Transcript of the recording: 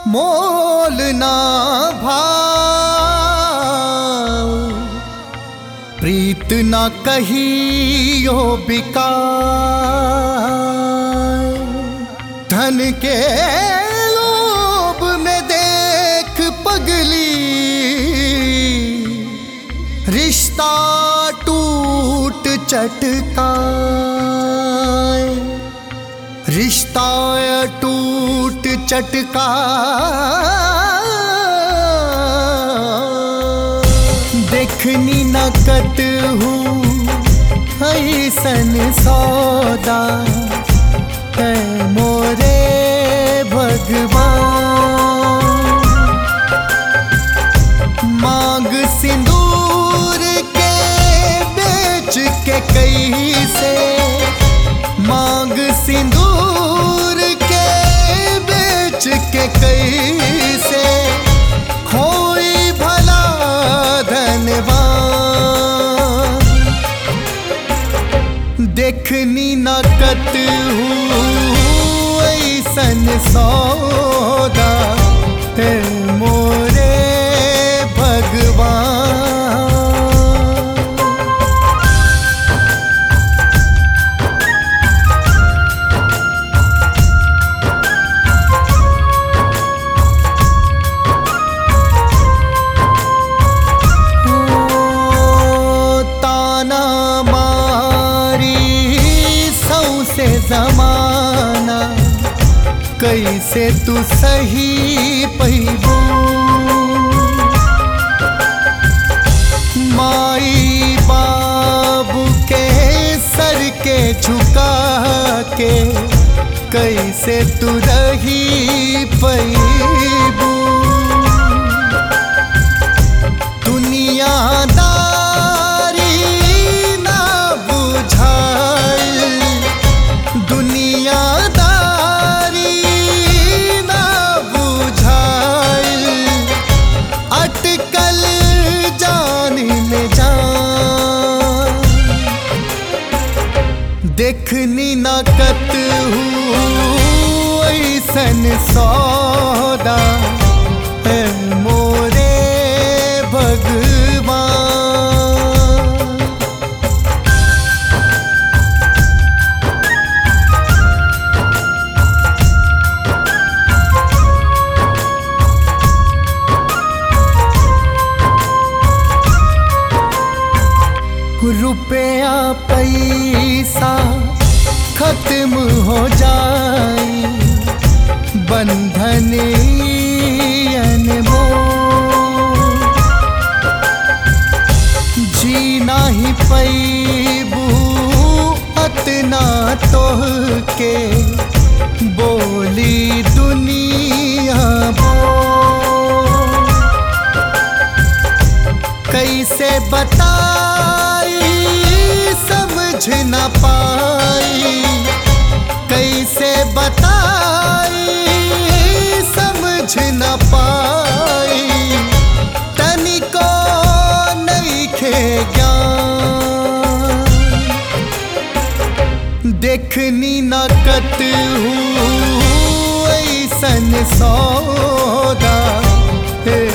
मोल ना भाव, प्रीत ना कहियो बिकाय। धन के लोभ में देख पगली, रिश्ता टूट चटकाए। रिश्ता टूट चटका, देखनी न कत हूँ ऐसन सौदा है मोरे भगवान। मांग सिंदूर के बेच के कैसे, मांग सिंदूर के बेच के कैसे खोई भला धनवान। देखनी न कत हूँ ऐसन सौदा है मोरे भगवान। जमाना कैसे तू सही पैबू, माई बाबू के सर के झुका के कैसे तू रही पैबू। दुनियादारी ना बुझाई, दुनियादारी ना बुझाई, अटकल जान में जान। देखनी न कत हूँ ऐसन सौदा है मोरे भगवान। रुपया पैसा खत्म हो जाई, बंधन अनमोल। जीना ही पैबू अतना तोह के बोली दुनिया बोल। कैसे बताई समझ न पाई, कैसे बताई समझ न पाई, तनिको नइखे ज्ञान। देखनी न कत हूँ ऐसन सौदा है